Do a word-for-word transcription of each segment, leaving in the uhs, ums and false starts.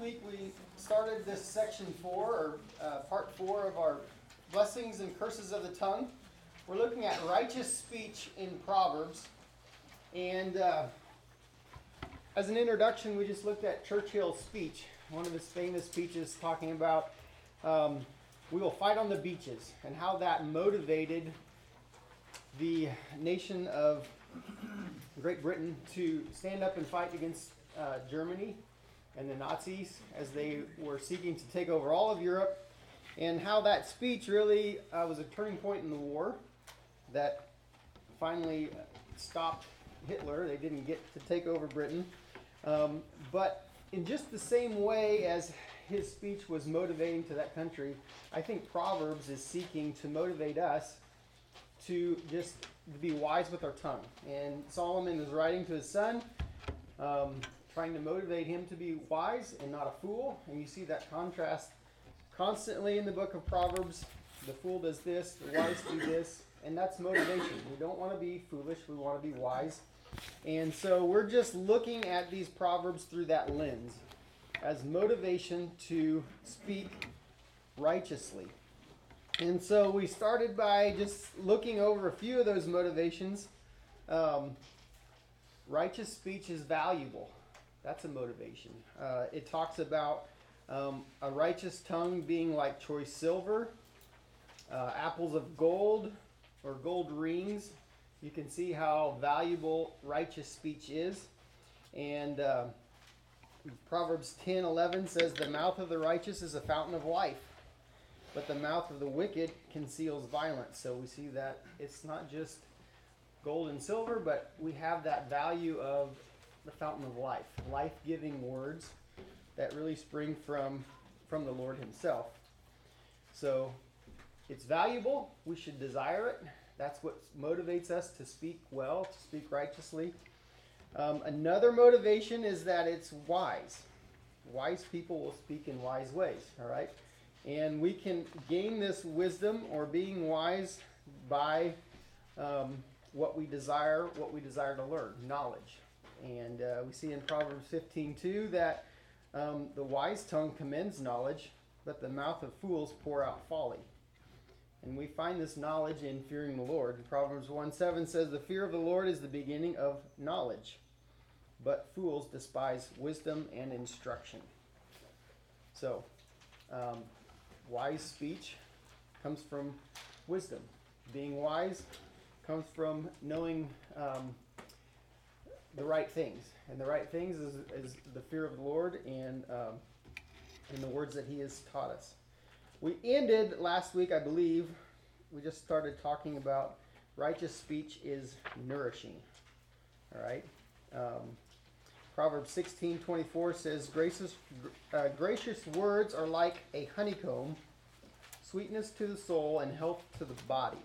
week we started this section four, or uh, part four of our blessings and curses of the tongue. We're looking at righteous speech in Proverbs. And uh, as an introduction, we just looked at Churchill's speech, one of his famous speeches talking about um, we will fight on the beaches, and how that motivated the nation of Great Britain to stand up and fight against uh, Germany and the Nazis as they were seeking to take over all of Europe, and how that speech really uh, was a turning point in the war that finally stopped Hitler. They didn't get to take over Britain. Um, but in just the same way as his speech was motivating to that country, I think Proverbs is seeking to motivate us to just be wise with our tongue. And Solomon is writing to his son, um, trying to motivate him to be wise and not a fool. And you see that contrast constantly in the book of Proverbs. The fool does this, the wise do this, and that's motivation. We don't want to be foolish, we want to be wise. And so we're just looking at these Proverbs through that lens as motivation to speak righteously. And so we started by just looking over a few of those motivations. Um, righteous speech is valuable. That's a motivation. Uh, it talks about um, a righteous tongue being like choice silver, uh, apples of gold, or gold rings. You can see how valuable righteous speech is. And uh, Proverbs ten eleven says, "The mouth of the righteous is a fountain of life, but the mouth of the wicked conceals violence." So we see that it's not just gold and silver, but we have that value of the fountain of life, life-giving words that really spring from, from the Lord himself. So it's valuable. We should desire it. That's what motivates us to speak well, to speak righteously. Um, another motivation is that it's wise. Wise people will speak in wise ways, all right? And we can gain this wisdom or being wise by um, what we desire, what we desire to learn, knowledge. And uh, we see in Proverbs fifteen two that um, the wise tongue commends knowledge, but the mouth of fools pour out folly. And we find this knowledge in fearing the Lord. Proverbs one seven says, "The fear of the Lord is the beginning of knowledge, but fools despise wisdom and instruction." So, um, wise speech comes from wisdom. Being wise comes from knowing um, the right things. And the right things is, is the fear of the Lord and, um, and the words that he has taught us. We ended last week, I believe, we just started talking about righteous speech is nourishing. All right? Um, Proverbs sixteen twenty-four says, gracious, uh, gracious words are like a honeycomb, sweetness to the soul and health to the body.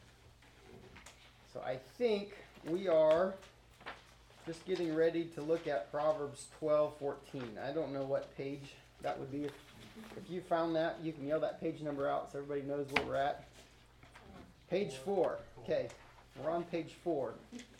So I think we are just getting ready to look at Proverbs twelve fourteen. I don't know what page that would be. If, if you found that, you can yell that page number out so everybody knows where we're at. Page four. Okay, we're on page four.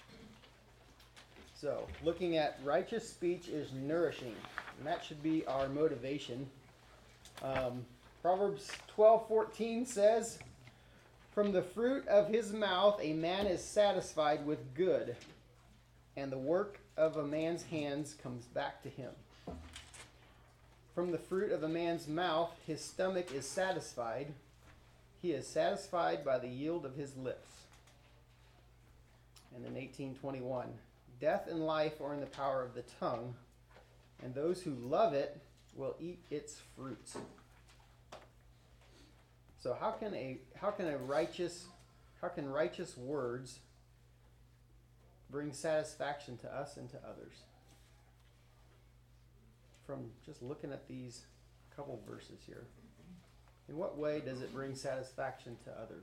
So, looking at righteous speech is nourishing, and that should be our motivation. Um, Proverbs twelve fourteen says, "From the fruit of his mouth a man is satisfied with good, and the work of a man's hands comes back to him." From the fruit of a man's mouth his stomach is satisfied. He is satisfied by the yield of his lips. And then eighteen twenty-one, "Death and life are in the power of the tongue, and those who love it will eat its fruits." So how can a how can a righteous how can righteous words bring satisfaction to us and to others? From just looking at these couple verses here, in what way does it bring satisfaction to others?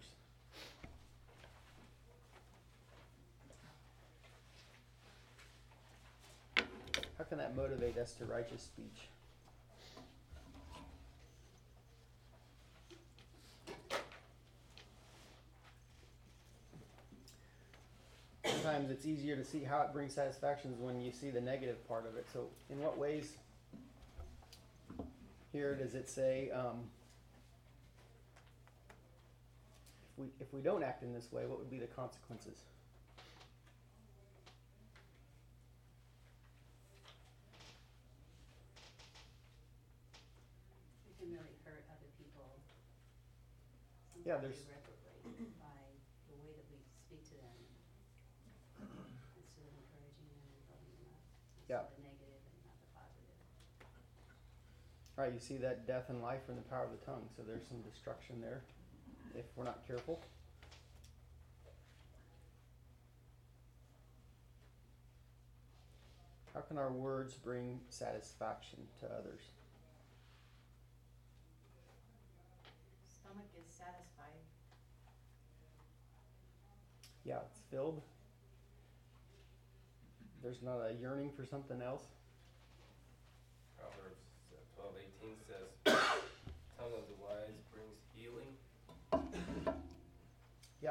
How can that motivate us to righteous speech? Sometimes it's easier to see how it brings satisfaction when you see the negative part of it. So in what ways here does it say, um, if we, if we don't act in this way, what would be the consequences? It can really hurt other people. Yeah, there's- irreparably by the way that we speak to them instead of encouraging them and building them up. Yeah. Instead of the negative and not the positive. Right, you see that death and life are in the power of the tongue, so there's some destruction there if we're not careful. How can our words bring satisfaction to others? Stomach is satisfied. Yeah, it's filled. There's not a yearning for something else. Proverbs twelve eighteen says, tongue of the wise brings healing. Yeah.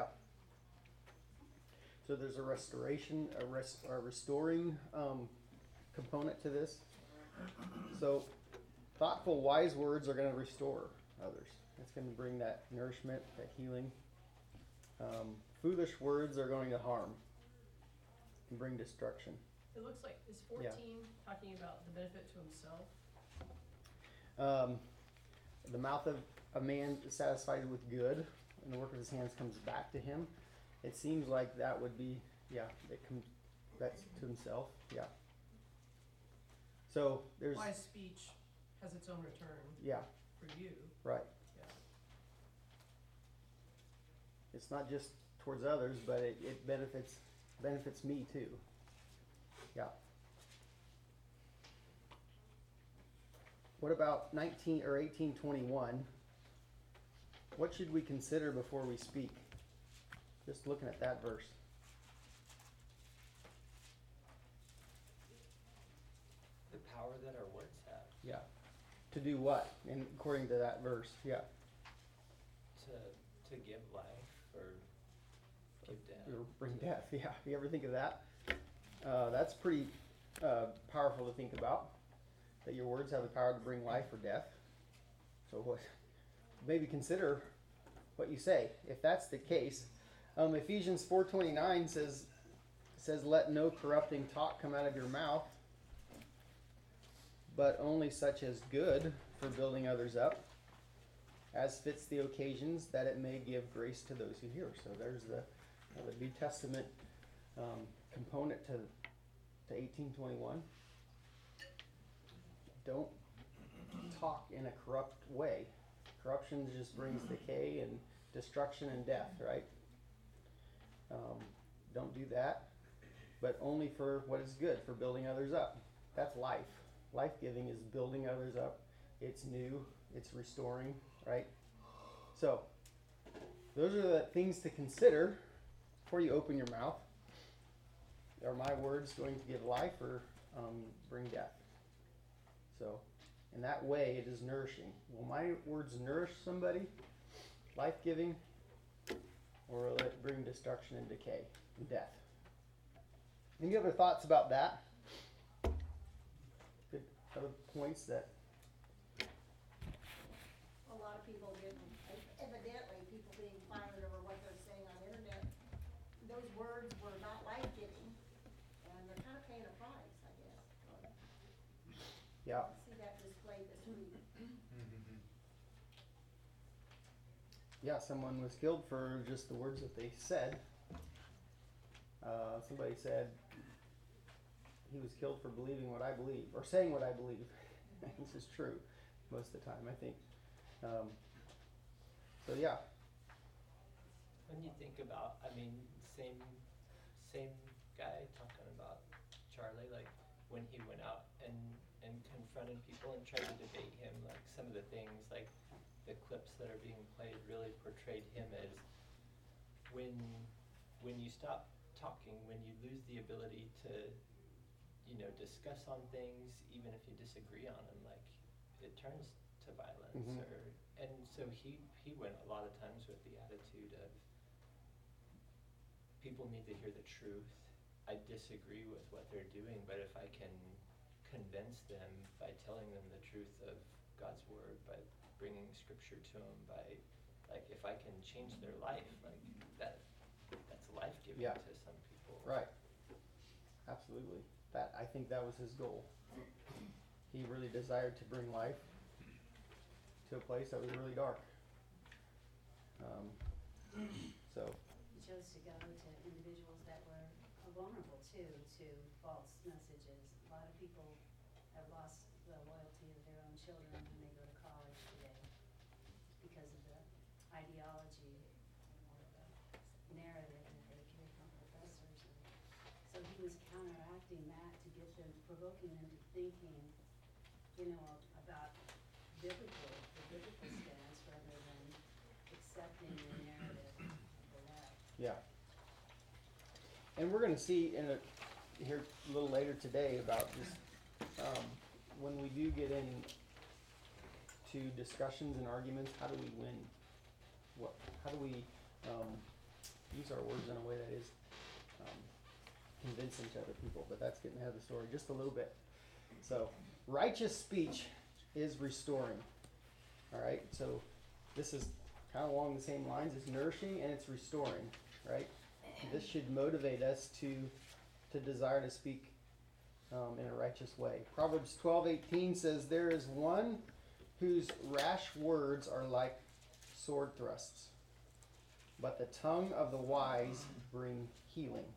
So there's a restoration, a, res- a restoring um, component to this. So thoughtful, wise words are going to restore others. It's going to bring that nourishment, that healing. Um, foolish words are going to harm and bring destruction. It looks like, is fourteen talking about the benefit to himself? Um, the mouth of a man is satisfied with good, and the work of his hands comes back to him. It seems like that would be, yeah, it comes, that's to himself, yeah. So there's, Wise speech has its own return yeah, for you. right. Yeah. It's not just towards others, but it, it benefits benefits me too. Yeah. What about nineteen or eighteen twenty-one? What should we consider before we speak? Just looking at that verse. The power that our words have Yeah. To do what? And according to that verse, yeah. to to give life or give death. Or bring death. Yeah. You ever think of that? Uh, that's pretty uh, powerful to think about. That your words have the power to bring life or death. So what? Maybe consider what you say. If that's the case, um, Ephesians four twenty-nine says says let no corrupting talk come out of your mouth, but only such as good for building others up, as fits the occasions, that it may give grace to those who hear. So there's the, uh, the New Testament um, component to to eighteen twenty-one. Don't talk in a corrupt way. Corruption just brings decay and destruction and death, right? Um, don't do that, but only for what is good, for building others up. That's life. Life-giving is building others up. It's new. It's restoring, right? So, those are the things to consider before you open your mouth. Are my words going to give life or um, bring death? So, in that way, it is nourishing. Will my words nourish somebody, life-giving, or will it bring destruction and decay and death? Any other thoughts about that? Good other points that. A lot of people get, evidently, people being fired over what they're saying on the internet, those words were not life-giving, and they're kind of paying a price, I guess. Yeah. I see that displayed this week. Yeah, someone was killed for just the words that they said. Uh, somebody said he was killed for believing what I believe, or saying what I believe. This is true most of the time, I think. Um, so yeah. When you think about, I mean, same same guy talking about Charlie, like when he went out and and confronted people and tried to debate him, like some of the things, like the clips that are being played really portrayed him as when when you stop talking, when you lose the ability to, you know, discuss on things, even if you disagree on them, like it turns to violence. Mhm. Or and so he he went a lot of times with the attitude of people need to hear the truth. I disagree with what they're doing, but if I can convince them by telling them the truth of God's word, by bringing scripture to them, by, like, if I can change their life, like, that, that's life-giving Yeah. to some people. Right. Absolutely. That, I think that was his goal. He really desired to bring life to a place that was really dark. Um, so, He chose to go to individuals that were vulnerable too, to false messages. A lot of people have lost the loyalty of their own children when they go to college today because of the ideology or the narrative that they hear from professors. So he was counteracting that to get them, provoking them to thinking, you know, about biblical, the biblical stance rather than accepting the narrative of the left. yeah. And we're going to see in a, here a little later today about just um, when we do get into discussions and arguments, how do we win? What? How do we um, use our words in a way that is um, convincing to other people? But that's getting ahead of the story just a little bit. So, righteous speech is restoring. All right. So, this is kind of along the same lines as nourishing, and it's restoring. Right. This should motivate us to to desire to speak um, in a righteous way. Proverbs twelve eighteen says, "There is one whose rash words are like sword thrusts, but the tongue of the wise bring healing."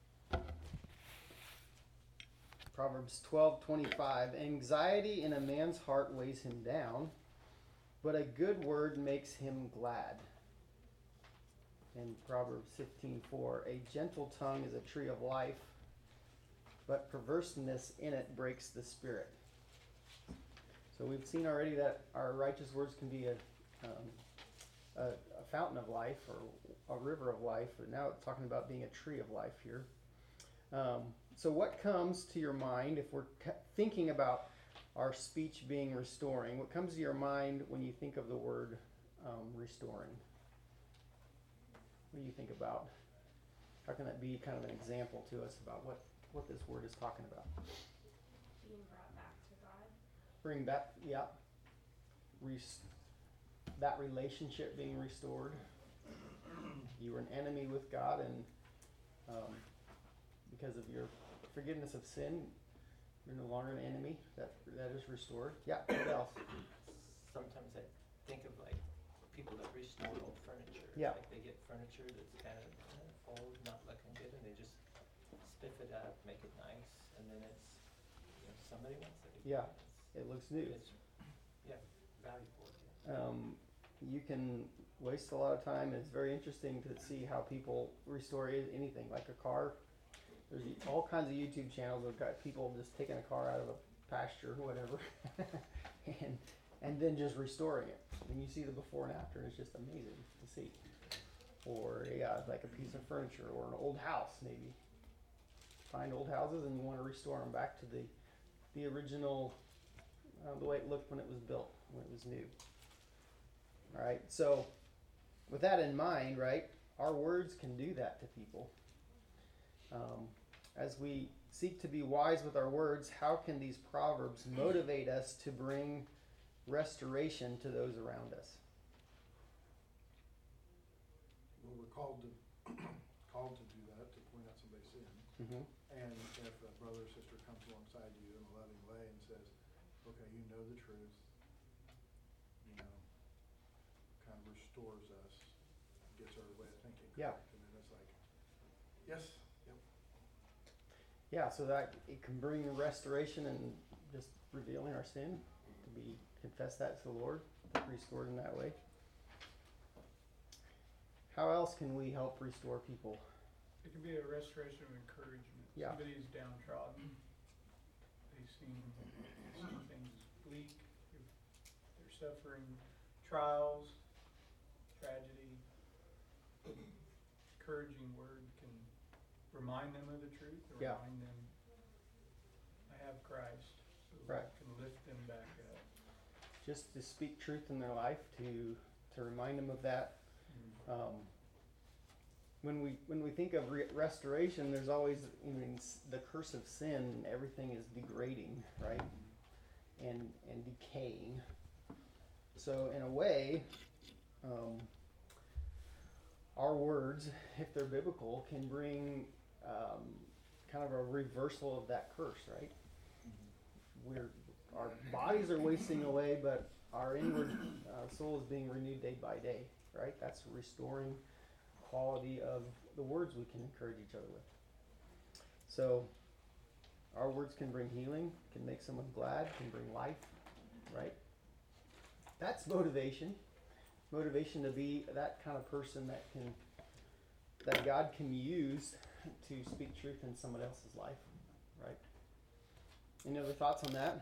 Proverbs twelve twenty-five, "Anxiety in a man's heart weighs him down, but a good word makes him glad." In Proverbs fifteen four, "A gentle tongue is a tree of life, but perverseness in it breaks the spirit." So we've seen already that our righteous words can be a, um, a, a fountain of life or a river of life. But now it's talking about being a tree of life here. Um, so what comes to your mind if we're c- thinking about our speech being restoring? What comes to your mind when you think of the word um, restoring? What do you think about? How can that be kind of an example to us about what, what this word is talking about? Being brought back to God. Bring back, yeah. Res- that relationship being restored. You were an enemy with God, and um, because of your forgiveness of sin, you're no longer an enemy. That that is restored. Yeah. What else? Sometimes I think of like people that restore old furniture. Yeah. Like they get furniture that's kind of uh, old, not looking good, and they just spiff it up, make it nice, and then it's, you know, somebody wants it again. Yeah. It looks new. It's, yeah, valuable again. Um, you can waste a lot of time, and it's very interesting to see how people restore i- anything, like a car. There's all kinds of YouTube channels that got people just taking a car out of a pasture or whatever, and and then just restoring it. And you see the before and after, and it's just amazing to see. Or yeah, like a piece of furniture or an old house, maybe. Find old houses and you want to restore them back to the the original, uh, the way it looked when it was built, when it was new. All right, so with that in mind, right, our words can do that to people. Um, as we seek to be wise with our words, how can these proverbs motivate us to bring restoration to those around us? Well, we're called to, called to do that, to point out somebody's sin. Mm-hmm. And if a brother or sister comes alongside you in a loving way and says, okay, you know the truth, you know, kind of restores us, gets our way of thinking Yeah. correct. And then it's like, yes, yep. Yeah, so that it can bring restoration and just revealing our sin, to be confess that to the Lord, restored in that way. How else can we help restore people? It can be a restoration of encouragement. Yeah. Somebody is downtrodden. They've seen, seen things bleak. They're suffering trials, tragedy. Encouraging word can remind them of the truth, or Yeah. remind them, I have Christ. So Right. it can lift them back up. Just to speak truth in their life, to to remind them of that. Um, when we when we think of re- restoration, there's always, I mean, s- the curse of sin. Everything is degrading, right, and and decaying. So in a way, um, our words, if they're biblical, can bring um, kind of a reversal of that curse, right? We're our bodies are wasting away, but our inward uh, soul is being renewed day by day, right? That's restoring quality of the words we can encourage each other with. So our words can bring healing, can make someone glad, can bring life, right? That's motivation. Motivation to be that kind of person that can that God can use to speak truth in someone else's life, right? Any other thoughts on that?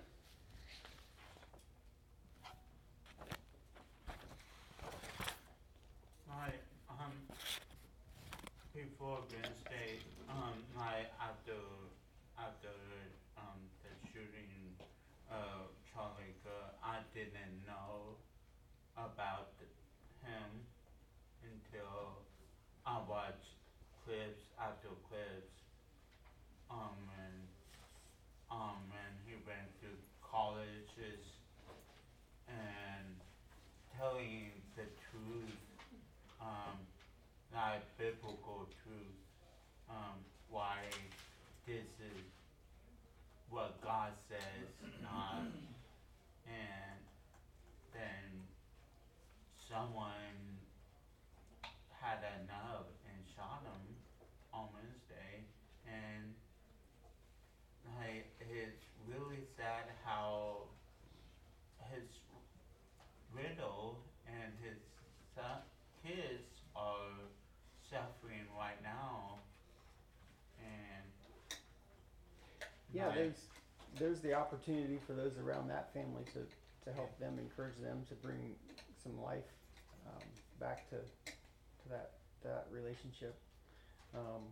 My um before Wednesday, um my after after um the shooting of Charlie Kirk, I didn't know about him until I watched clips after clips. Um and um and he went to colleges and telling the truth, um, like biblical truth, um, why this is what God says, not, and then someone had enough and shot him on Wednesday, and like it's really sad how his widow and his son, kids are suffering right now, and Yeah, my- there's there's the opportunity for those around that family to, to help them, encourage them to bring some life um, back to to that that relationship. Um,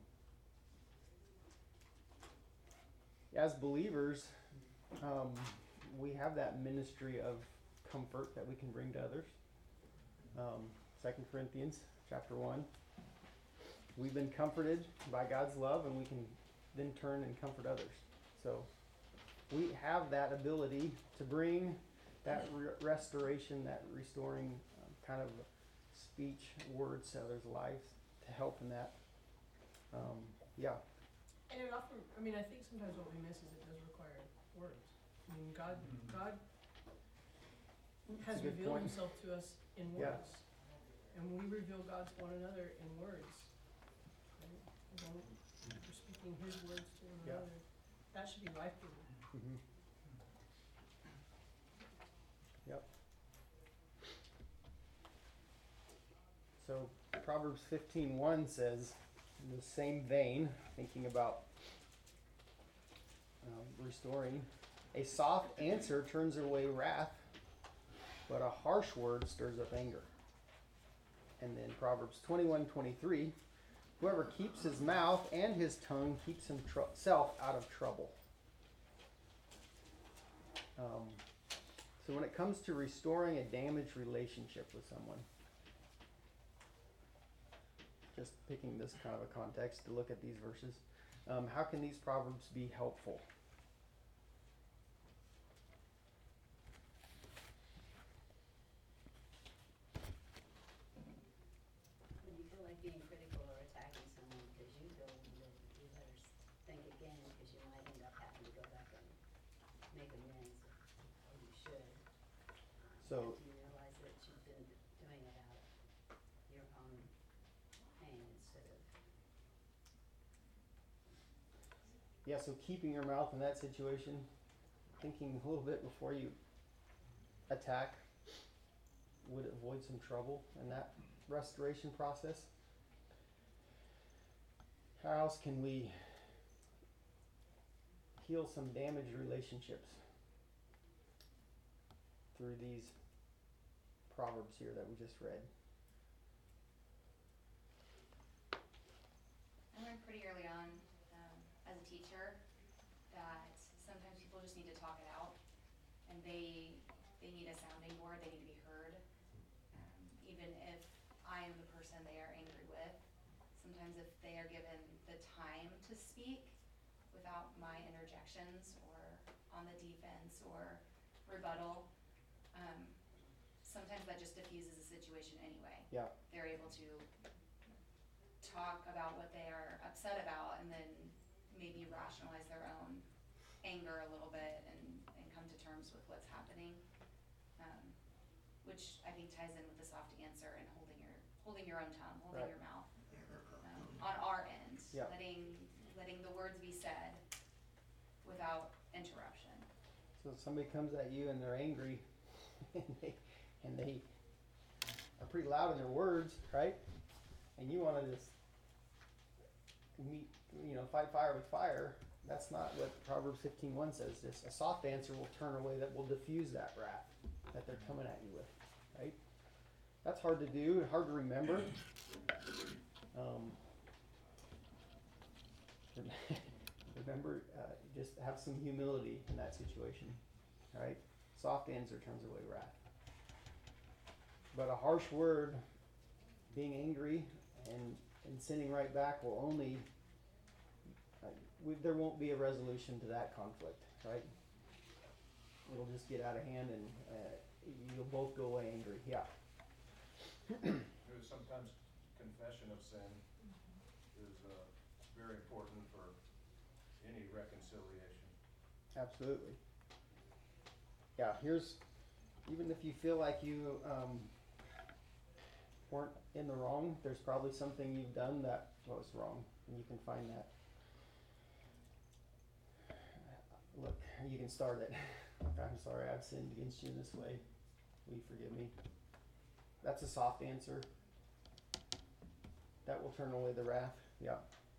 as believers, um, we have that ministry of comfort that we can bring to others. Um, Second Corinthians chapter one. We've been comforted by God's love, and we can then turn and comfort others. So we have that ability to bring that re- restoration, that restoring um, kind of speech, words to others' lives to help in that. Um, yeah. And it often, I mean, I think sometimes what we miss is it does require words. I mean, God, God has a good revealed point. himself to us in Yeah. words. And we reveal God to one another in words. Right? As long as we're speaking his words to one Yeah. another. That should be life-giving. Mm-hmm. Yep. So Proverbs fifteen one says, in the same vein, thinking about um, restoring, a soft answer turns away wrath, but a harsh word stirs up anger. And then Proverbs twenty-one twenty-three, whoever keeps his mouth and his tongue keeps himself out of trouble. Um, so when it comes to restoring a damaged relationship with someone, just picking this kind of a context to look at these verses, um, how can these proverbs be helpful? When you feel like being critical or attacking someone because you feel that you better s- think again because you might end up having to go back and make amends, or you should. um, So- After you realize that you've been doing it out of your own pain instead of, Yeah, so keeping your mouth in that situation, thinking a little bit before you attack, would avoid some trouble in that restoration process. How else can we heal some damaged relationships through these proverbs here that we just read? I learned pretty early on, um, as a teacher, that sometimes people just need to talk it out, and they they need a sounding board. They need to be heard, um, even if I am the person they are angry with. Sometimes, if they are given the time to speak without my interjections or on the defense or rebuttal, um, situation anyway. Yeah. They're able to talk about what they are upset about and then maybe rationalize their own anger a little bit and, and come to terms with what's happening. Um, which I think ties in with the soft answer and holding your, holding your own tongue, holding Right. your mouth, um, on our end. Yeah. Letting, letting the words be said without interruption. So if somebody comes at you and they're angry, and they, and they are pretty loud in their words, right? And you want to just meet, you know, fight fire with fire. That's not what Proverbs fifteen one says. Just a soft answer will turn away, that will diffuse that wrath that they're coming at you with, right? That's hard to do, hard to remember. Um, remember, uh, just have some humility in that situation, right? Soft answer turns away wrath. But a harsh word, being angry and, and sending right back will only, uh, we, there won't be a resolution to that conflict, right? It'll just get out of hand and uh, you'll both go away angry, yeah. Because sometimes confession of sin is uh, very important for any reconciliation. Absolutely. Yeah, here's, even if you feel like you um, weren't in the wrong, there's probably something you've done that was wrong, and you can find that. Look, you can start it. I'm sorry, I've sinned against you in this way. Will you forgive me? That's a soft answer. That will turn away the wrath. Yeah.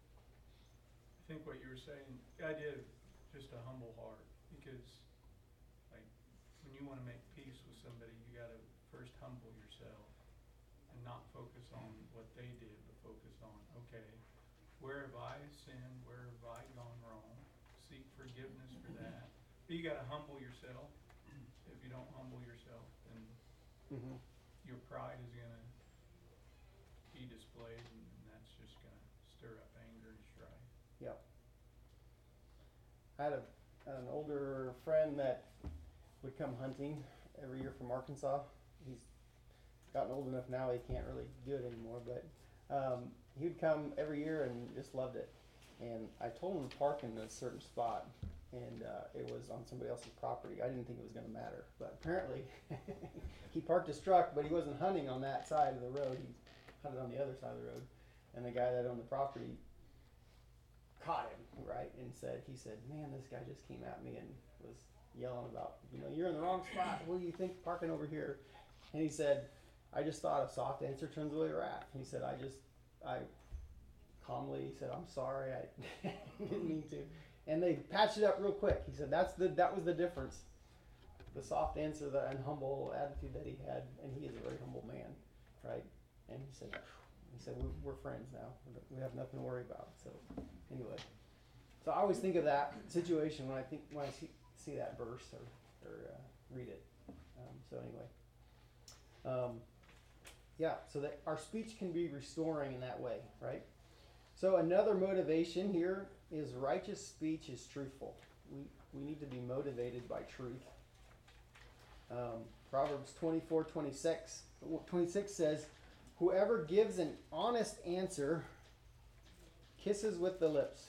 I think what you were saying, the idea of just a humble heart, because like when you want to make peace with somebody, you got to first humble yourself and not focus on what they did, but focus on, okay, where have I sinned? Where have I gone wrong? Seek forgiveness for that. But you got to humble yourself. If you don't humble yourself, then Mm-hmm. your pride is going to be displayed, and that's just going to stir up anger and strife. Yep. I had a, an older friend that would come hunting every year from Arkansas. He's gotten old enough now he can't really do it anymore, but um, he would come every year and just loved it. And I told him to park in a certain spot, and uh, it was on somebody else's property. I didn't think it was going to matter, but apparently he parked his truck, but he wasn't hunting on that side of the road. He hunted on the other side of the road, and the guy that owned the property caught him, right, and said, he said, man, this guy just came at me and was yelling about, you know, you're in the wrong spot. What do you think parking over here? And he said, I just thought a soft answer turns away wrath. He said, I just, I calmly said, I'm sorry, I didn't mean to. And they patched it up real quick. He said, that's the, that was the difference. The soft answer, the and humble attitude that he had, and he is a very humble man, right? And he said, he said, we're, we're friends now. We have nothing to worry about. So anyway, so I always think of that situation when I think when I see, see that verse or, or uh, read it. Um, so anyway, um, yeah. So that our speech can be restoring in that way, right? So another motivation here is righteous speech is truthful. We we need to be motivated by truth. Um, Proverbs twenty-four twenty-six, twenty-six says, whoever gives an honest answer kisses with the lips.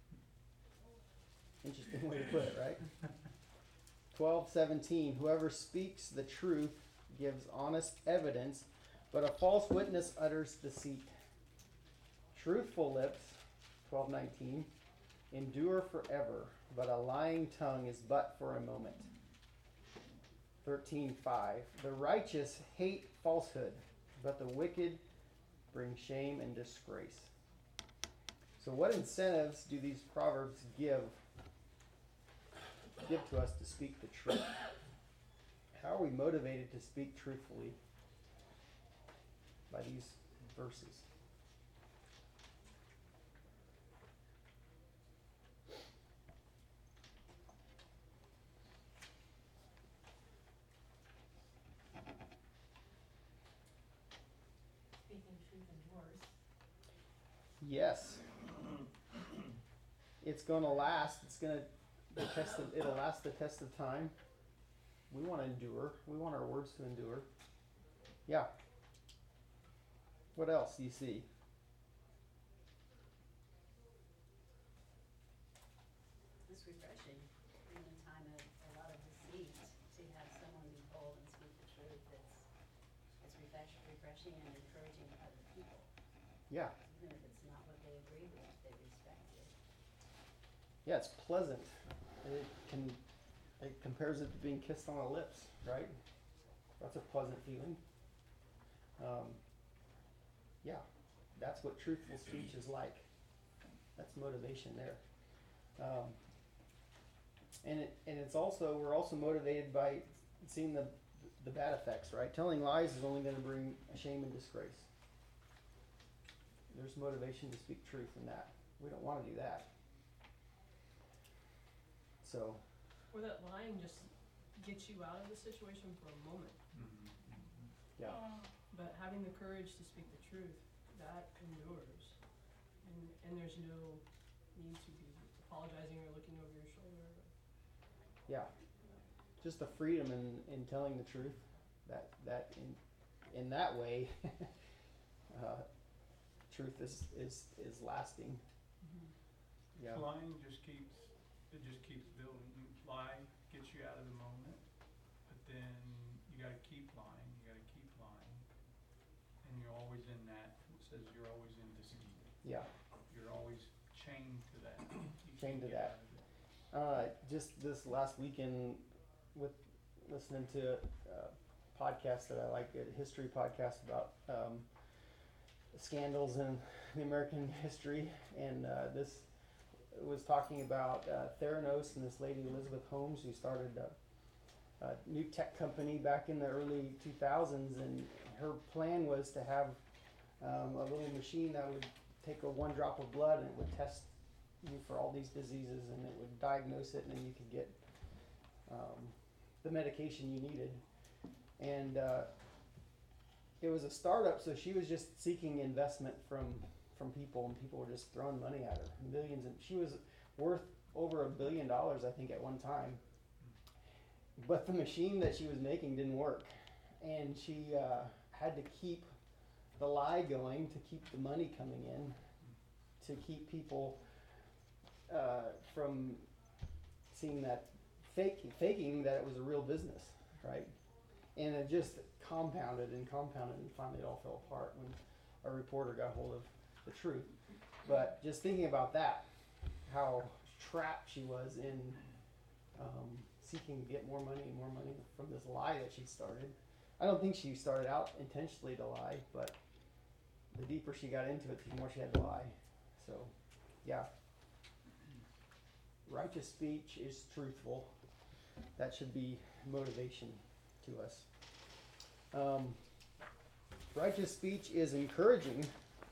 Interesting way to put it, right? twelve seventeen, whoever speaks the truth gives honest evidence, but a false witness utters deceit. Truthful lips, twelve nineteen, endure forever, but a lying tongue is but for a moment. thirteen five, the righteous hate falsehood, but the wicked bring shame and disgrace. So what incentives do these proverbs give give to us to speak the truth? How are we motivated to speak truthfully by these verses? Speaking truth endures. Yes. It's going to last. It's going to the test of, it'll last the test of time. We want to endure. We want our words to endure. Yeah. What else do you see? It's refreshing in a time of a lot of deceit, to have someone be bold and speak the truth. It's, it's refresh, refreshing and encouraging to other people. Yeah. Even if it's not what they agree with, they respect it. Yeah, it's pleasant. It can, it compares it to being kissed on the lips, right? That's a pleasant feeling. Um, yeah, that's what truthful speech is like. That's motivation there. Um, and it, and it's also, we're also motivated by seeing the the bad effects, right? Telling lies is only going to bring shame and disgrace. There's motivation to speak truth in that. We don't want to do that. So. Or that lying just gets you out of the situation for a moment. Yeah. But having the courage to speak the truth, that endures. And and there's no need to be apologizing or looking over your shoulder. Yeah. Just the freedom in, in telling the truth. That that in in that way uh, truth is, is, is lasting. Mm-hmm. Yeah. Lying just keeps, it just keeps building. You lie gets you out of the moment, but then you gotta keep lying, you gotta keep lying. And you're always in that, it says you're always in deceit. Yeah. You're always chained to that. You Chained to can't get that. out of it. Uh, just this last weekend with listening to a podcast that I like, a history podcast about um, scandals in the American history, and uh, this was talking about uh, Theranos and this lady Elizabeth Holmes, who started a, a new tech company back in the early two thousands, and her plan was to have um, a little machine that would take a one drop of blood and it would test you for all these diseases, and it would diagnose it, and then you could get um, the medication you needed. And uh, it was a startup, so she was just seeking investment from from people, and people were just throwing money at her, millions. And she was worth over a billion dollars, I think, at one time. But the machine that she was making didn't work, and she uh, had to keep the lie going to keep the money coming in, to keep people uh, from seeing that fake, faking that it was a real business, right? And it just compounded and compounded, and finally it all fell apart when a reporter got hold of the truth. But just thinking about that, how trapped she was in um, seeking to get more money and more money from this lie that she started. I don't think she started out intentionally to lie, but the deeper she got into it, the more she had to lie. So, yeah. Righteous speech is truthful. That should be motivation to us. Um, righteous speech is encouraging.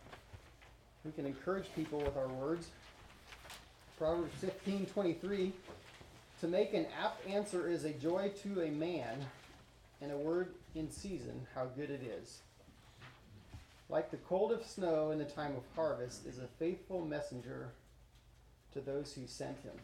We can encourage people with our words. Proverbs fifteen twenty-three, to make an apt answer is a joy to a man, and a word in season, how good it is. Like the cold of snow in the time of harvest is a faithful messenger to those who sent him.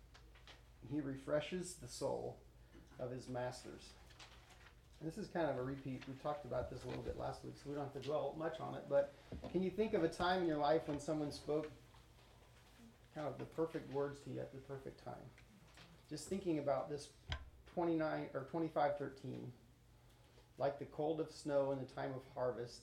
He refreshes the soul of his masters. And this is kind of a repeat. We talked about this a little bit last week, so we don't have to dwell much on it. But can you think of a time in your life when someone spoke kind of the perfect words to you at the perfect time? Just thinking about this twenty-nine or twenty-five thirteen, like the cold of snow in the time of harvest,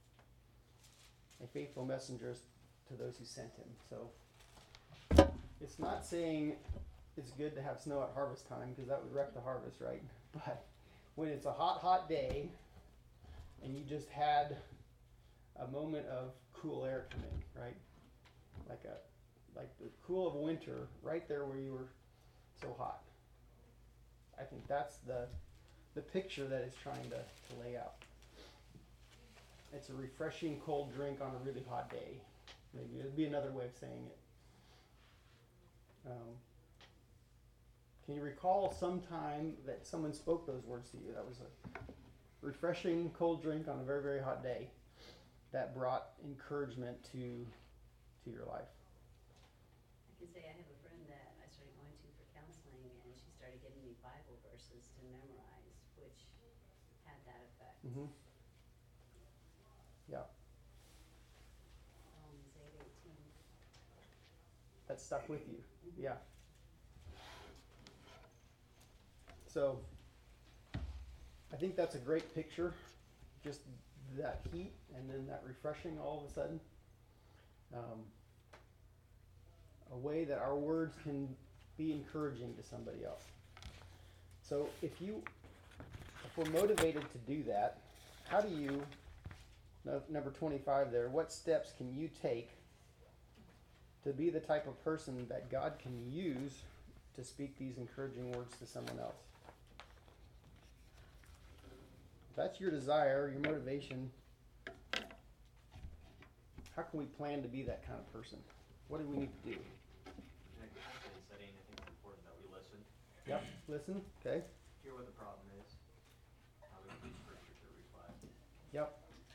a faithful messenger to those who sent him. So it's not saying it's good to have snow at harvest time, because that would wreck the harvest, right? But when it's a hot, hot day and you just had a moment of cool air come in, right? Like a like the cool of winter right there where you were so hot. I think that's the the picture that it's trying to, to lay out. It's a refreshing cold drink on a really hot day. Maybe it'd be another way of saying it. Um, can you recall some time that someone spoke those words to you? That was a refreshing cold drink on a very, very hot day that brought encouragement to to your life. I can say I have a friend that I started going to for counseling, and she started giving me Bible verses to memorize, which had that effect. Mm-hmm. Yeah. that stuck with you. Yeah. So, I think that's a great picture. Just that heat and then that refreshing all of a sudden. Um, a way that our words can be encouraging to somebody else. So if you, if we're motivated to do that, how do you, no, number twenty-five there, what steps can you take to be the type of person that God can use to speak these encouraging words to someone else? If that's your desire, your motivation, how can we plan to be that kind of person? What do we need to do? In a confidence setting, I think it's important that we listen. Yep, listen, okay. Hear what the problem is, how we can use scripture to reflect. Yep.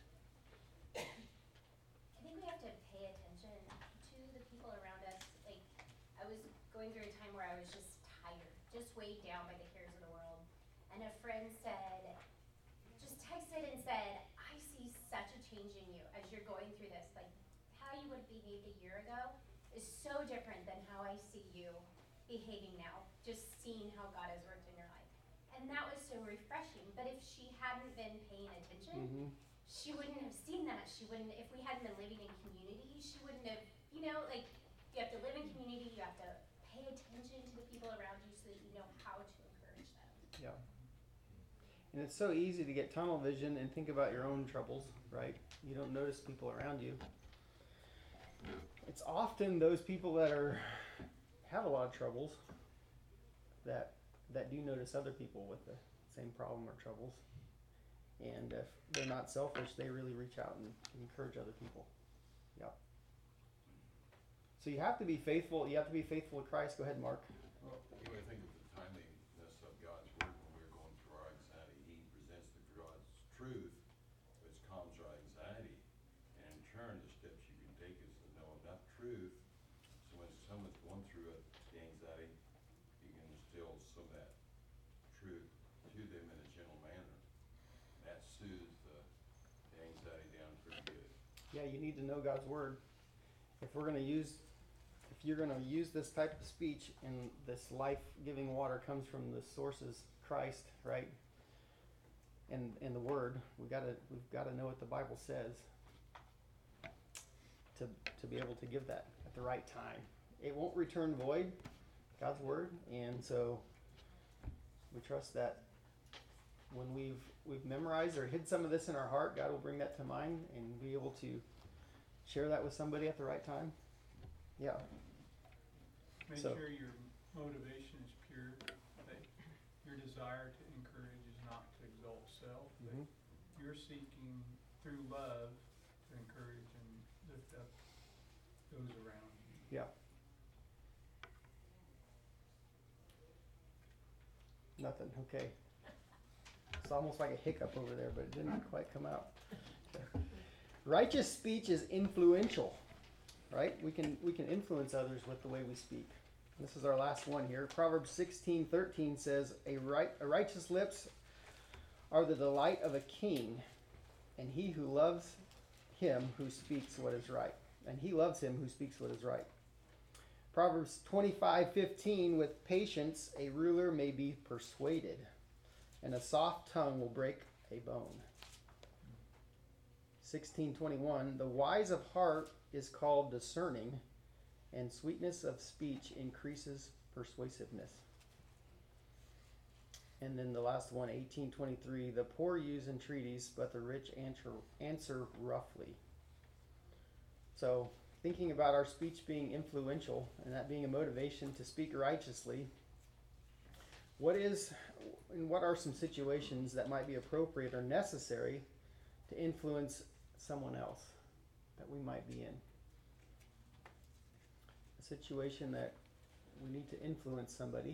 I think we have to pay attention to the people around us. Like, I was going through a time where I was just tired, just weighed down by the cares of the world. And a friend said, just texted and said, I see such a change in you as you're going through this. Like, how you would have behaved a year ago is so different than how I see you behaving now, just seeing how God has worked in your life. And that was so refreshing. But if she hadn't been paying attention, Mm-hmm. she wouldn't have seen that. She wouldn't, if we hadn't been living in community, she wouldn't have, you know, like, you have to live in community, you have to pay attention to the people around you so that you know how to encourage them. Yeah. And it's so easy to get tunnel vision and think about your own troubles, right? You don't notice people around you. It's often those people that are have a lot of troubles that that do notice other people with the same problem or troubles. And if they're not selfish, they really reach out and encourage other people. Yeah. So you have to be faithful. You have to be faithful to Christ. Go ahead, Mark. Well, when I think of the timeliness of God's word when we're going through our anxiety, He presents the God's truth, which calms our anxiety. And in turn, the steps you can take is to know enough truth, so when someone's going through it, the anxiety, you can instill some of that truth to them in a gentle manner. That soothes the, the anxiety down pretty good. Yeah, you need to know God's word. If we're going to use, if you're going to use this type of speech and this life-giving water comes from the sources, Christ, right? And and the word, we gotta we've got to know what the Bible says to to be able to give that at the right time. It won't return void, God's word, and so we trust that when we've we've memorized or hid some of this in our heart, God will bring that to mind and be able to share that with somebody at the right time. Yeah. Make So- sure your motivation is pure, that your desire to encourage is not to exalt self, but Mhm. you're seeking through love to encourage and lift up those around you. Yeah. Nothing. Okay. It's almost like a hiccup over there, but it didn't quite come out. Righteous speech is influential, right? We can we can influence others with the way we speak. This is our last one here. Proverbs sixteen thirteen says, "A right a righteous lips are the delight of a king, and he who loves him who speaks what is right." And he loves him who speaks what is right. Proverbs twenty-five fifteen, "With patience a ruler may be persuaded, and a soft tongue will break a bone." sixteen twenty-one, "The wise of heart is called discerning, and sweetness of speech increases persuasiveness." And then the last one, eighteen twenty-three, "The poor use entreaties, but the rich answer, answer roughly." So, thinking about our speech being influential and that being a motivation to speak righteously, what is and what are some situations that might be appropriate or necessary to influence someone else that we might be in? A situation that we need to influence somebody,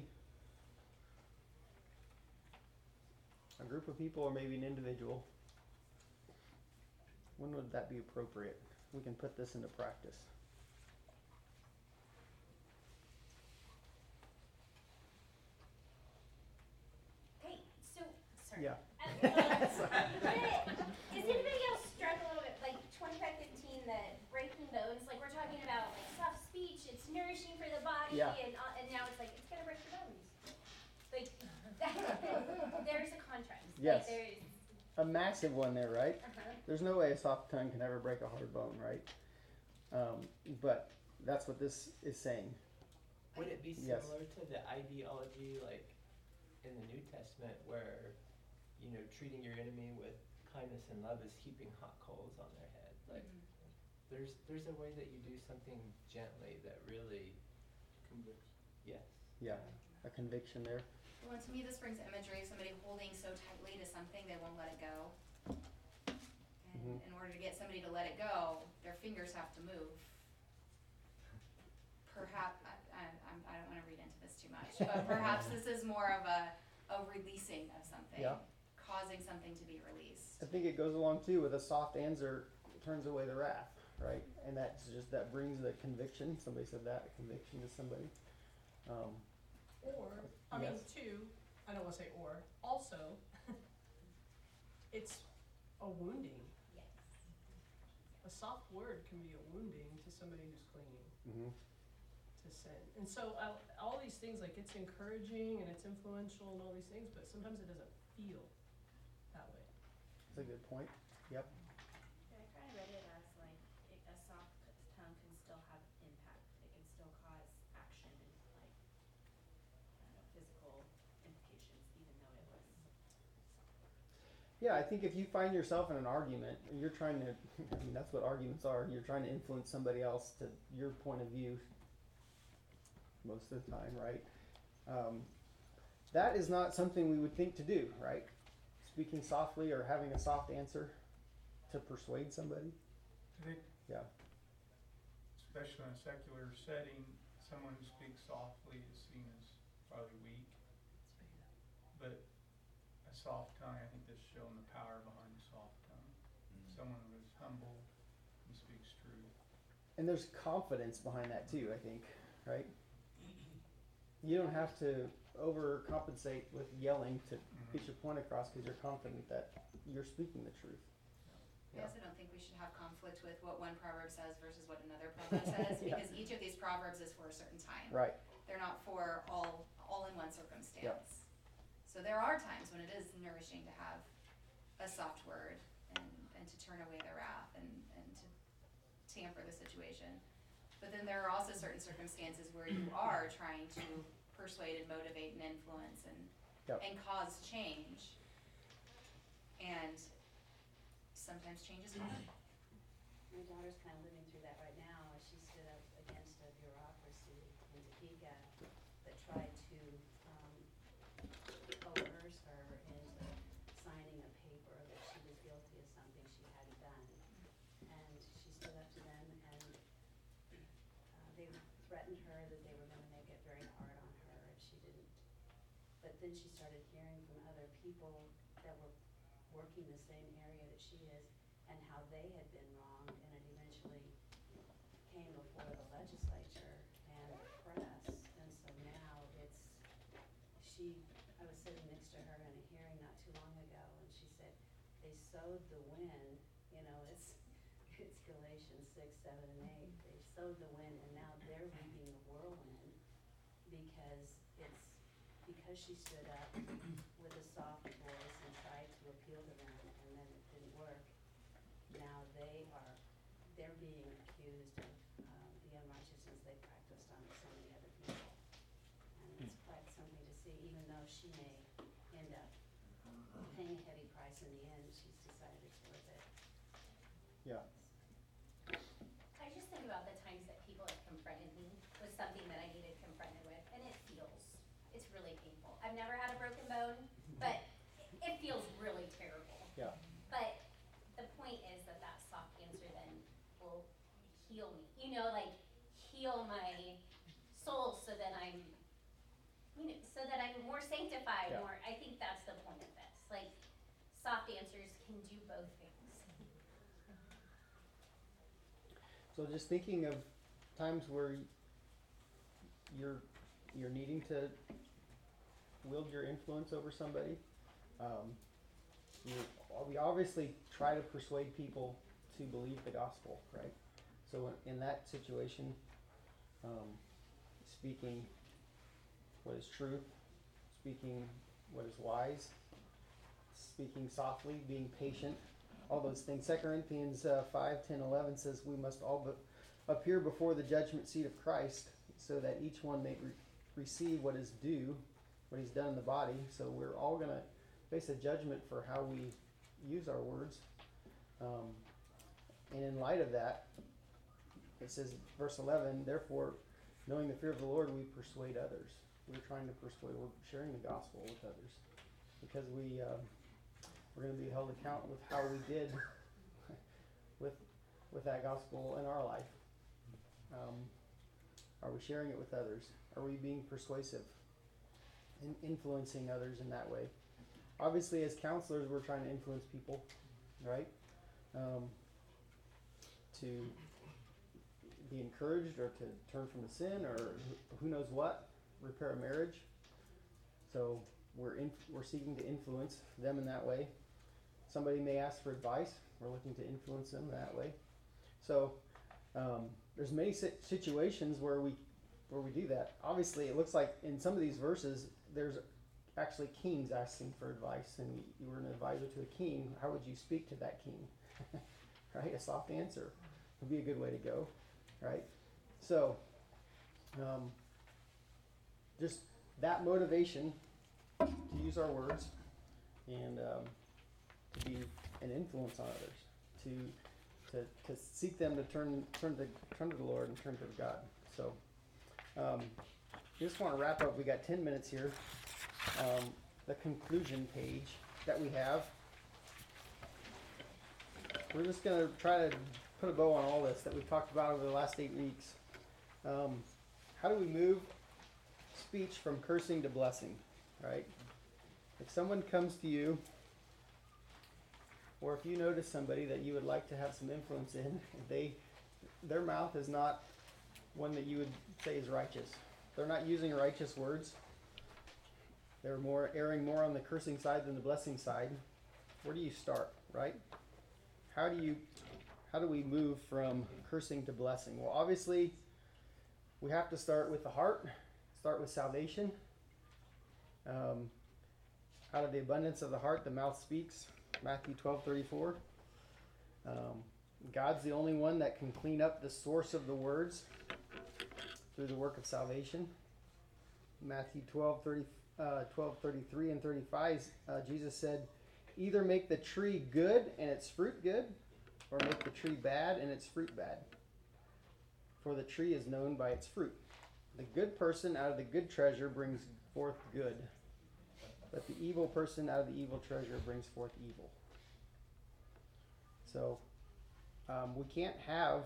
a group of people, or maybe an individual. When would that be appropriate? We can put this into practice. Okay, so, sorry. Yeah. Uh, Does anybody else struggle a little bit, like twenty-five fifteen, the breaking bones, like we're talking about like soft speech, it's nourishing for Yes. Like there's, A massive one there, right? uh-huh. There's no way a soft tongue can ever break a hard bone, right? Um, but that's what this is saying. Would it be Yes. similar to the ideology like in the New Testament where, you know, treating your enemy with kindness and love is heaping hot coals on their head? Like Mhm. there's there's a way that you do something gently that really Convicts. yes. Yeah, a conviction there. Well, to me, this brings imagery of somebody holding so tightly to something they won't let it go. And Mhm. in order to get somebody to let it go, their fingers have to move. Perhaps, I, I, I'm- I don't wanna read into this too much, but perhaps this is more of a, a releasing of something. Yeah. Causing something to be released. I think it goes along too with a soft answer turns away the wrath, right? And that's just, that brings the conviction. Somebody said that, a conviction to somebody. Um, Or, I mean, Yes. two, I don't wanna say or, also, it's a wounding. Yes. A soft word can be a wounding to somebody who's clinging mhm. to sin. And so, uh, all these things, like, it's encouraging and it's influential and all these things, but sometimes it doesn't feel that way. That's a good point. Yep. Yeah, I kind of read it as like it, a soft tongue can still have impact. It can still cause action and like I don't know, physical implications, even though it was. Yeah, I think if you find yourself in an argument, and you're trying to, I mean, that's what arguments are. You're trying to influence somebody else to your point of view most of the time, right? Um, that is not something we would think to do, right? Speaking softly or having a soft answer to persuade somebody. I think, Yeah. especially in a secular setting, someone who speaks softly is seen as probably weak. But a soft tongue, I think that's showing the power behind a soft tongue. Someone who is humble and speaks truth. And there's confidence behind that too, I think, right? You don't have to overcompensate with yelling to get your point across because you're confident that you're speaking the truth. I also don't think we should have conflict with what one proverb says versus what another proverb says, Yeah. because each of these proverbs is for a certain time. Right. They're not for all, all in one circumstance. So there are times when it is nourishing to have a soft word and, and to turn away the wrath and, and to tamper the situation. But then there are also certain circumstances where you are trying to persuade and motivate and influence and, Yep. and cause change. And sometimes change is hard. My daughter's kind of living through that right now as she stood up against a bureaucracy in Topeka that tried to um, coerce her into signing a paper that she was guilty of something she hadn't done. And she stood up to them and uh, they threatened her that they were gonna make it very hard on her if she didn't. But then she started hearing from other people that were working the same area that she is and how they had been wronged, and it eventually came before the legislature and the press, and so now it's, she, I was sitting next to her in a hearing not too long ago, and she said, they sowed the wind, you know, it's, it's Galatians six, seven, and eight, they sowed the wind, and now they're reaping the whirlwind, because it's, because she stood up with a soft voice and tried to appeal to them, and then it didn't work. Now they are, they're being accused of um, the unrighteousness they practiced on so many other people. And it's quite something to see, even though she may end up paying a heavy price in the end, she's decided it's worth it. Yeah. I just think about the times that people have confronted me with something that I needed confronted with, and it feels, it's really painful. I've never had a broken bone, but it, it feels really terrible. Yeah. But the point is that that soft answer then will heal me, you know, like heal my soul so that I'm, you know, so that I'm more sanctified, Yeah. more, I think that's the point of this. Like, soft answers can do both things. So just thinking of times where you're you're needing to wield your influence over somebody. Um, you, we obviously try to persuade people to believe the gospel, right? So in, in that situation, um, speaking what is truth, speaking what is wise, speaking softly, being patient, all those things. Second Corinthians uh, five, ten, eleven says we must all be- appear before the judgment seat of Christ so that each one may re- receive what is due, what he's done in the body. So we're all going to face a judgment for how we use our words. Um, and in light of that, it says, verse eleven, therefore, knowing the fear of the Lord, we persuade others. We're trying to persuade, we're sharing the gospel with others. Because we, uh, we're going to be held account with how we did with with that gospel in our life. Um, are we sharing it with others? Are we being persuasive and influencing others in that way? Obviously, as counselors, we're trying to influence people, right? Um, to be encouraged or to turn from the sin or who knows what, repair a marriage. So we're in, we're seeking to influence them in that way. Somebody may ask for advice. We're looking to influence them that way. So um, there's many situations where we where we do that. Obviously, it looks like in some of these verses, there's actually kings asking for advice, and you were an advisor to a king. How would you speak to that king? Right? A soft answer would be a good way to go, right? So um, just that motivation to use our words and um, to be an influence on others, to to to seek them to turn turn to turn to the Lord and turn to God. So um, I just want to wrap up. We got ten minutes here. Um, the conclusion page that we have. We're just going to try to put a bow on all this that we've talked about over the last eight weeks. Um, how do we move speech from cursing to blessing, right? If someone comes to you, or if you notice somebody that you would like to have some influence in, if they, their mouth is not one that you would say is righteous. They're not using righteous words. They're more erring more on the cursing side than the blessing side. Where do you start, right? How do you, how do we move from cursing to blessing? Well, obviously, we have to start with the heart. Start with salvation. Um, out of the abundance of the heart, the mouth speaks. Matthew twelve thirty-four. Um, God's the only one that can clean up the source of the words through the work of salvation. Matthew twelve thirty, uh, twelve thirty-three and thirty-five, uh, Jesus said, either make the tree good and its fruit good, or make the tree bad and its fruit bad. For the tree is known by its fruit. The good person out of the good treasure brings forth good, but the evil person out of the evil treasure brings forth evil. So um, we can't have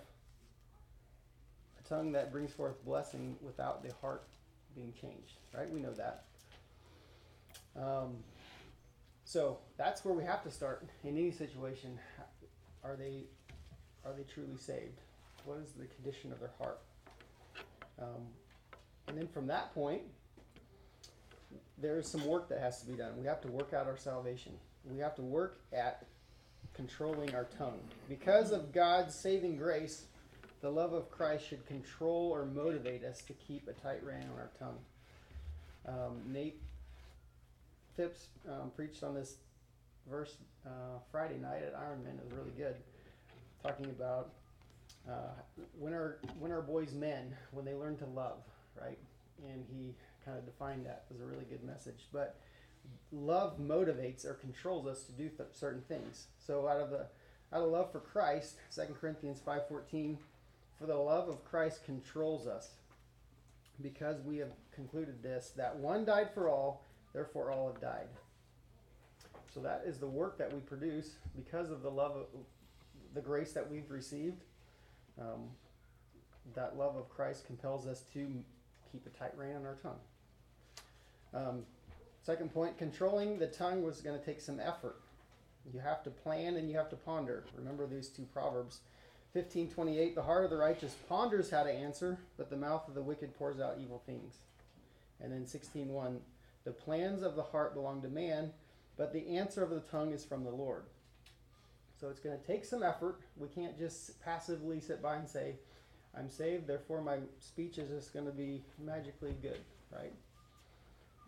a tongue that brings forth blessing without the heart being changed, right? We know that. Um, so that's where we have to start in any situation. Are they, are they truly saved? What is the condition of their heart? Um, and then from that point, there is some work that has to be done. We have to work out our salvation. We have to work at controlling our tongue. Because of God's saving grace, the love of Christ should control or motivate us to keep a tight rein on our tongue. Um, Nate Phipps um, preached on this verse uh, Friday night at Ironman. It was really good. Talking about uh, when are when are boys men when they learn to love, right? And he kind of defined that as a really good message. But love motivates or controls us to do th- certain things. So out of the out of love for Christ, Second Corinthians five fourteen, for the love of Christ controls us, because we have concluded this, that one died for all, therefore all have died. So that is the work that we produce because of the love of the grace that we've received. Um, that love of Christ compels us to keep a tight rein on our tongue. Um, second point, controlling the tongue was going to take some effort. You have to plan and you have to ponder. Remember these two proverbs. fifteen twenty-eight, the heart of the righteous ponders how to answer, but the mouth of the wicked pours out evil things. And then sixteen one, the plans of the heart belong to man, but the answer of the tongue is from the Lord. So it's going to take some effort. We can't just passively sit by and say, I'm saved, therefore my speech is just going to be magically good, right?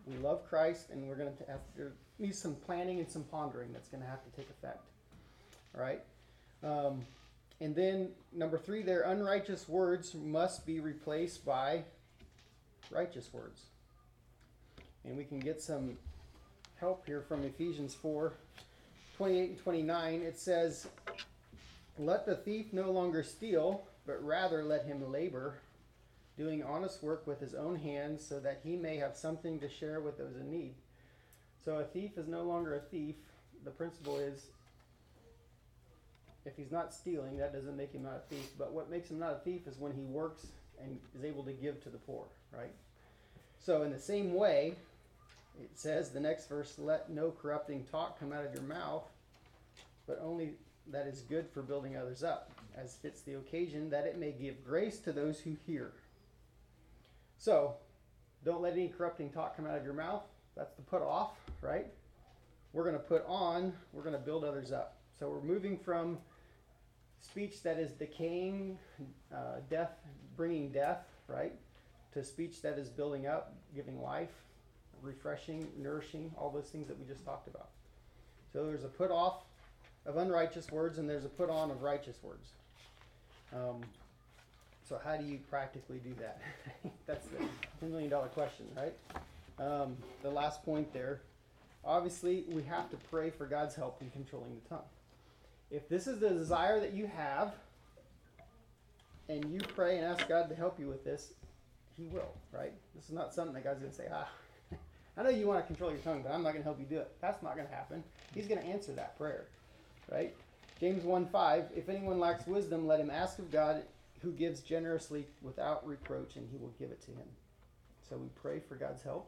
we love Christ, and we're going to have there needs some planning and some pondering that's going to have to take effect. All right. Um, and then number three, their unrighteous words must be replaced by righteous words. And we can get some help here from Ephesians four, twenty-eight and twenty-nine. It says, "Let the thief no longer steal, but rather let him labor, doing honest work with his own hands, so that he may have something to share with those in need." So a thief is no longer a thief. The principle is, if he's not stealing, that doesn't make him not a thief. But what makes him not a thief is when he works and is able to give to the poor, right? So in the same way, it says, the next verse, "Let no corrupting talk come out of your mouth, but only that is good for building others up, as fits the occasion, that it may give grace to those who hear." So, don't let any corrupting talk come out of your mouth. That's the put off, right? We're going to put on, we're going to build others up. So we're moving from speech that is decaying, uh, death, bringing death, right? To speech that is building up, giving life, refreshing, nourishing, all those things that we just talked about. So there's a put off of unrighteous words, and there's a put on of righteous words. Um, so how do you practically do that? That's the ten million dollar question, right? Um, the last point there, obviously we have to pray for God's help in controlling the tongue. If this is the desire that you have, and you pray and ask God to help you with this, He will, right? This is not something that God's going to say, ah, I know you want to control your tongue, but I'm not going to help you do it. That's not going to happen. He's going to answer that prayer, right? James one five, "If anyone lacks wisdom, let him ask of God, who gives generously without reproach, and He will give it to him." So we pray for God's help.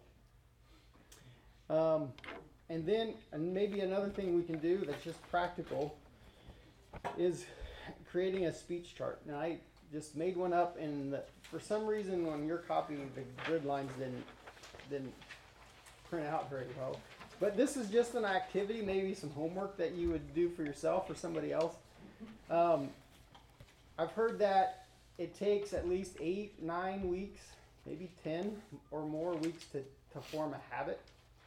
Um, and then, and maybe another thing we can do that's just practical is creating a speech chart. Now, I just made one up, and the, for some reason on your copy, the grid lines didn't, didn't print out very well. But this is just an activity, maybe some homework that you would do for yourself or somebody else. Um, I've heard that it takes at least eight, nine weeks, maybe ten or more weeks to, to form a habit.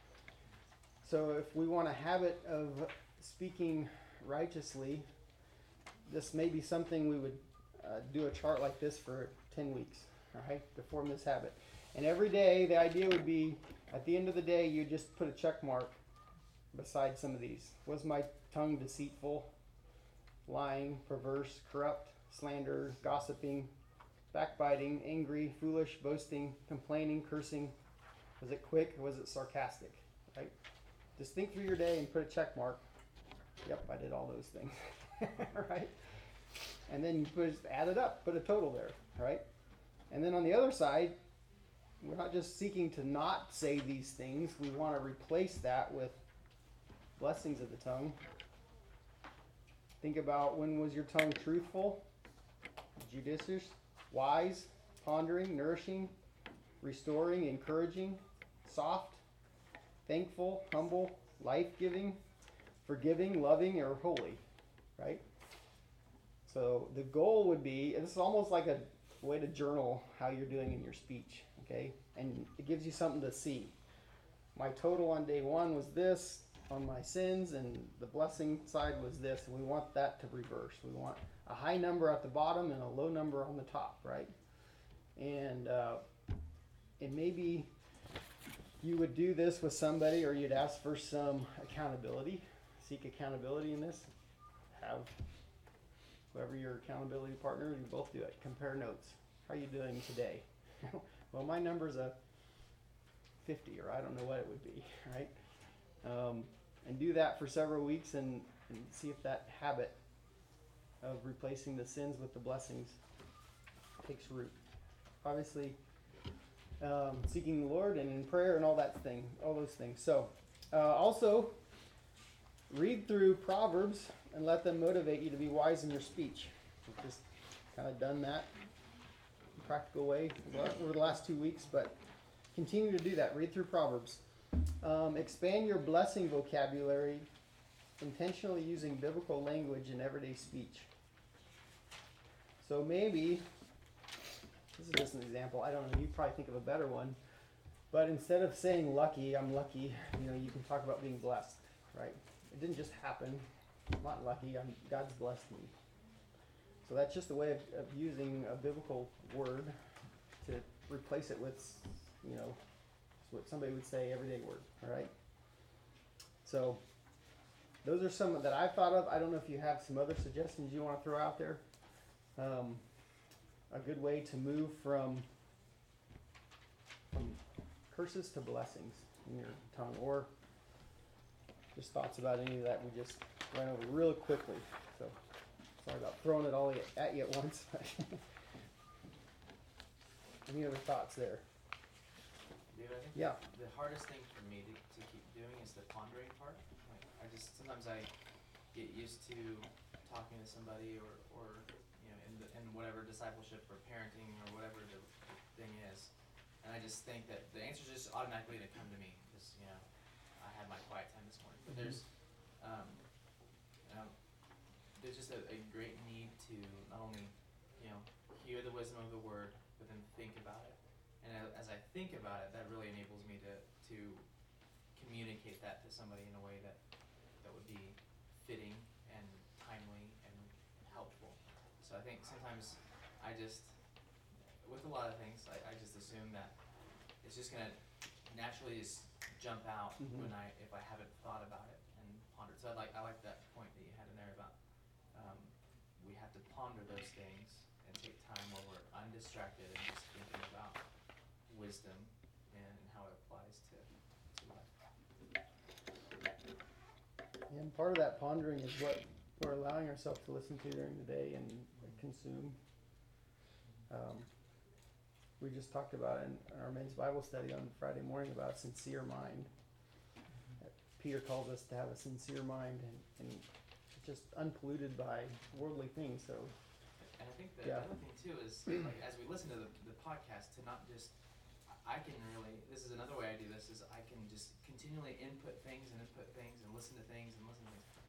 So if we want a habit of speaking righteously, this may be something we would uh, do a chart like this for ten weeks, all right, to form this habit. And every day, the idea would be, at the end of the day, you just put a check mark beside some of these. Was my tongue deceitful, lying, perverse, corrupt, slander, gossiping, backbiting, angry, foolish, boasting, complaining, cursing? Was it quick or was it sarcastic, right? Just think through your day and put a check mark. Yep, I did all those things, right? And then you put, add it up, put a total there, right? And then on the other side, we're not just seeking to not say these things. We want to replace that with blessings of the tongue. Think about, when was your tongue truthful, judicious, wise, pondering, nourishing, restoring, encouraging, soft, thankful, humble, life-giving, forgiving, loving, or holy, right? So the goal would be, and this is almost like a way to journal how you're doing in your speech, okay? And it gives you something to see. My total on day one was this on my sins, and the blessing side was this, and we want that to reverse. We want a high number at the bottom and a low number on the top, right? And uh, and maybe you would do this with somebody, or you'd ask for some accountability, seek accountability in this, have whoever your accountability partner, you both do it. Compare notes. How are you doing today? Well, my number's a fifty, or I don't know what it would be, right? Um, and do that for several weeks and, and see if that habit of replacing the sins with the blessings takes root. Obviously, um, seeking the Lord and in prayer and all that thing, all those things. So, uh, also, read through Proverbs and let them motivate you to be wise in your speech. We've just kind of done that in a practical way over the last two weeks, but continue to do that. Read through Proverbs. Um, expand your blessing vocabulary, intentionally using biblical language in everyday speech. So maybe, this is just an example, I don't know, you probably think of a better one. But instead of saying lucky, I'm lucky, you know, you can talk about being blessed, right? It didn't just happen. I'm not lucky, I'm, God's blessed me. So that's just a way of, of using a biblical word to replace it with, you know, what somebody would say everyday word, all right? So those are some that I've thought of. I don't know if you have some other suggestions you want to throw out there. Um, a good way to move from from curses to blessings in your tongue, or just thoughts about any of that we just went over real quickly. So sorry about throwing it all at you at once. Any other thoughts there? Dude, I think Yeah. the hardest thing for me to, to keep doing is the pondering part. Like, I just, sometimes I get used to talking to somebody or, or you know, in, the, in whatever discipleship or parenting or whatever the, the thing is. And I just think that the answers just automatically to come to me because, you know, I had my quiet time this morning. But there's, um, um, there's just a, a great need to not only, you know, hear the wisdom of the word, but then think about it. And as I think about it, that really enables me to, to communicate that to somebody in a way that, that would be fitting and timely and helpful. So I think sometimes I just, with a lot of things, I, I just assume that it's just gonna naturally just jump out Mhm. when I, if I haven't thought about it and pondered. So I like, I like that point that you had in there about, um, we have to ponder those things and take time where we're undistracted and just thinking about wisdom and how it applies to, to life. And part of that pondering is what we're allowing ourselves to listen to during the day and consume. Um, we just talked about in our men's Bible study on Friday morning about a sincere mind. Peter calls us to have a sincere mind and, and just unpolluted by worldly things. So, And I think that Yeah. the other thing too is, like, as we listen to the, the podcast, to not just, I can really, this is another way I do this, is I can just continually input things and input things and listen to things and listen to things.